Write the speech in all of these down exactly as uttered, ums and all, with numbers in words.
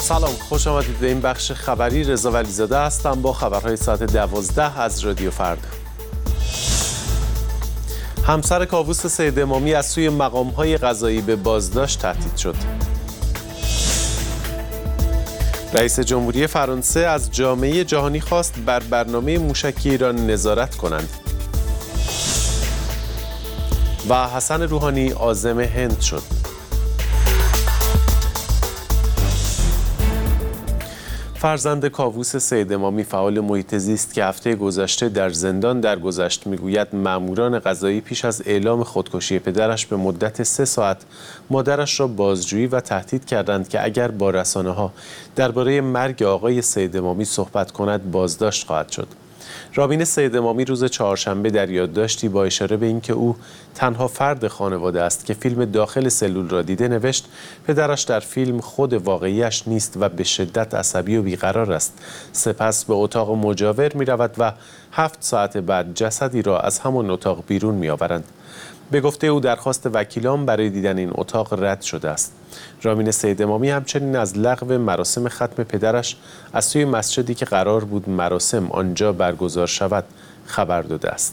سلام، خوش آمدید به این بخش خبری. رضا ولیزاده هستم با خبرهای ساعت دوازده از رادیو فردا. همسر کاووس سید امامی از سوی مقام‌های قضایی به بازداشت تهدید شد. رئیس جمهوری فرانسه از جامعه جهانی خواست بر برنامه موشکی ایران نظارت کنند. و حسن روحانی عازم هند شد. فرزند کاووس سید امامی، فعال محیط زیست که هفته گذشته در زندان درگذشت، میگوید ماموران قضایی پیش از اعلام خودکشی پدرش به مدت سه ساعت مادرش را بازجویی و تهدید کردند که اگر با رسانه‌ها درباره مرگ آقای سید امامی صحبت کند بازداشت خواهد شد. رامین سید امامی روز چهارشنبه در یادداشتی با اشاره به اینکه او تنها فرد خانواده است که فیلم داخل سلول را دیده نوشت پدرش در فیلم خود واقعیش نیست و به شدت عصبی و بیقرار است. سپس به اتاق مجاور می رود و هفت ساعت بعد جسدی را از همان اتاق بیرون می آورند. به گفته او درخواست وکیلان برای دیدن این اتاق رد شده است. رامین سید امامی همچنین از لغو مراسم ختم پدرش از سوی مسجدی که قرار بود مراسم آنجا برگزار شود خبر داده است.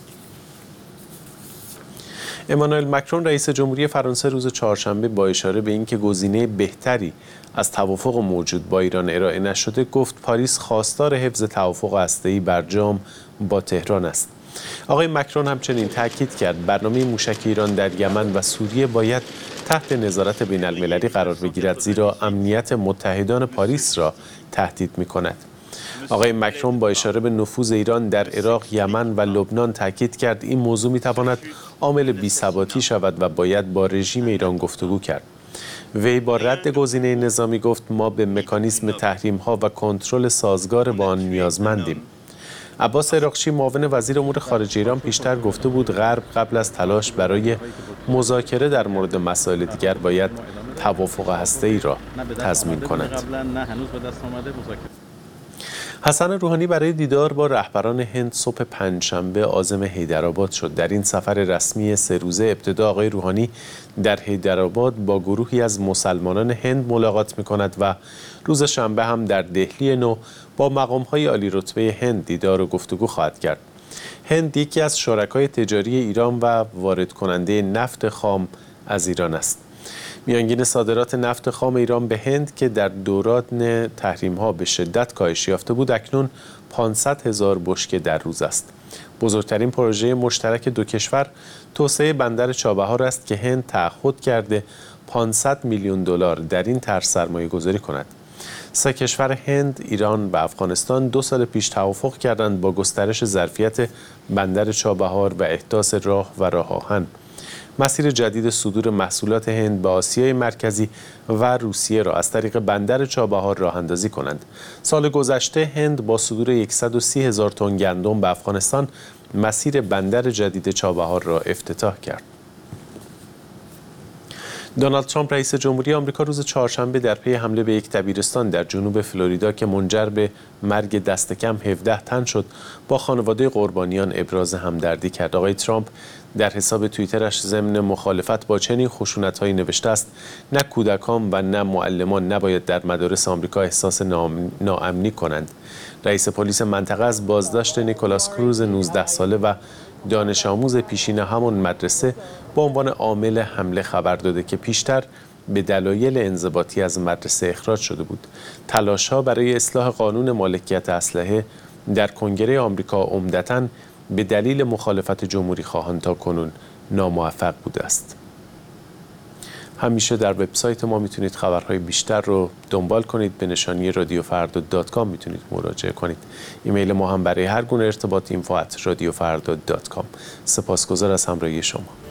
امانوئل مکرون رئیس جمهوری فرانسه روز چهارشنبه با اشاره به اینکه گزینه بهتری از توافق موجود با ایران ارائه نشده گفت پاریس خواستار حفظ توافق هسته‌ای برجام با تهران است. آقای مکرون همچنین تاکید کرد برنامه موشکی ایران در یمن و سوریه باید تحت نظارت بین المللی قرار بگیرد، زیرا امنیت متحدان پاریس را تهدید می کند. آقای مکرون با اشاره به نفوذ ایران در عراق، یمن و لبنان تاکید کرد این موضوع می تواند عامل بی‌ثباتی شود و باید با رژیم ایران گفتگو کرد. وی با رد گزینه نظامی گفت ما به مکانیزم تحریم‌ها و کنترل سازگار با آن نیازمندیم. عباس عراقچی معاون وزیر امور خارجه ایران پیشتر گفته بود غرب قبل از تلاش برای مذاکره در مورد مسائل دیگر باید توافق هسته‌ای را تضمین کند. حسن روحانی برای دیدار با رهبران هند صبح پنجشنبه عازم حیدرآباد شد. در این سفر رسمی سه روزه ابتدا آقای روحانی در حیدرآباد با گروهی از مسلمانان هند ملاقات می‌کند و روز شنبه هم در دهلی نو با مقام‌های عالی رتبه هند دیدار و گفتگو خواهد کرد. هند یکی از شرکای تجاری ایران و وارد کننده نفت خام از ایران است. میانگین صادرات نفت خام ایران به هند که در دوران تحریم‌ها به شدت کاهش یافته بود اکنون پانصد هزار بشکه در روز است. بزرگترین پروژه مشترک دو کشور توسعه بندر چابهار است که هند تعهد کرده پانصد میلیون دلار در این طرح سرمایه گذاری کند. سه کشور هند، ایران و افغانستان دو سال پیش توافق کردند با گسترش ظرفیت بندر چابهار و احداث راه و راه آهن مسیر جدید صدور محصولات هند به آسیای مرکزی و روسیه را از طریق بندر چابهار راه اندازی کنند. سال گذشته هند با صدور صد و سی هزار تن گندم به افغانستان مسیر بندر جدید چابهار را افتتاح کرد. دونالد ترامپ رئیس جمهوری آمریکا روز چهارشنبه در پی حمله به یک دبیرستان در جنوب فلوریدا که منجر به مرگ دست کم هفده تن شد با خانواده قربانیان ابراز همدردی کرد. آقای ترامپ در حساب توییترش ضمن مخالفت با چنین خشونت‌هایی نوشته است نه کودکان و نه معلمان نباید در مدارس آمریکا احساس ناامنی کنند. رئیس پلیس منطقه از بازداشت نیکولاس کروز نوزده ساله و دانش آموز پیشین همان مدرسه با عنوان عامل حمله خبر داده که پیشتر به دلایل انضباطی از مدرسه اخراج شده بود. تلاش‌ها برای اصلاح قانون مالکیت اسلحه در کنگره آمریکا عمدتاً به دلیل مخالفت جمهوری خواهان تا کنون ناموفق بوده است. همیشه در وبسایت ما میتونید خبرهای بیشتر رو دنبال کنید. به نشانی رادیو فردا دات کام میتونید مراجعه کنید. ایمیل ما هم برای هر گونه ارتباط اینفو ات رادیو فردا دات کام. سپاسگزار از همراهی شما.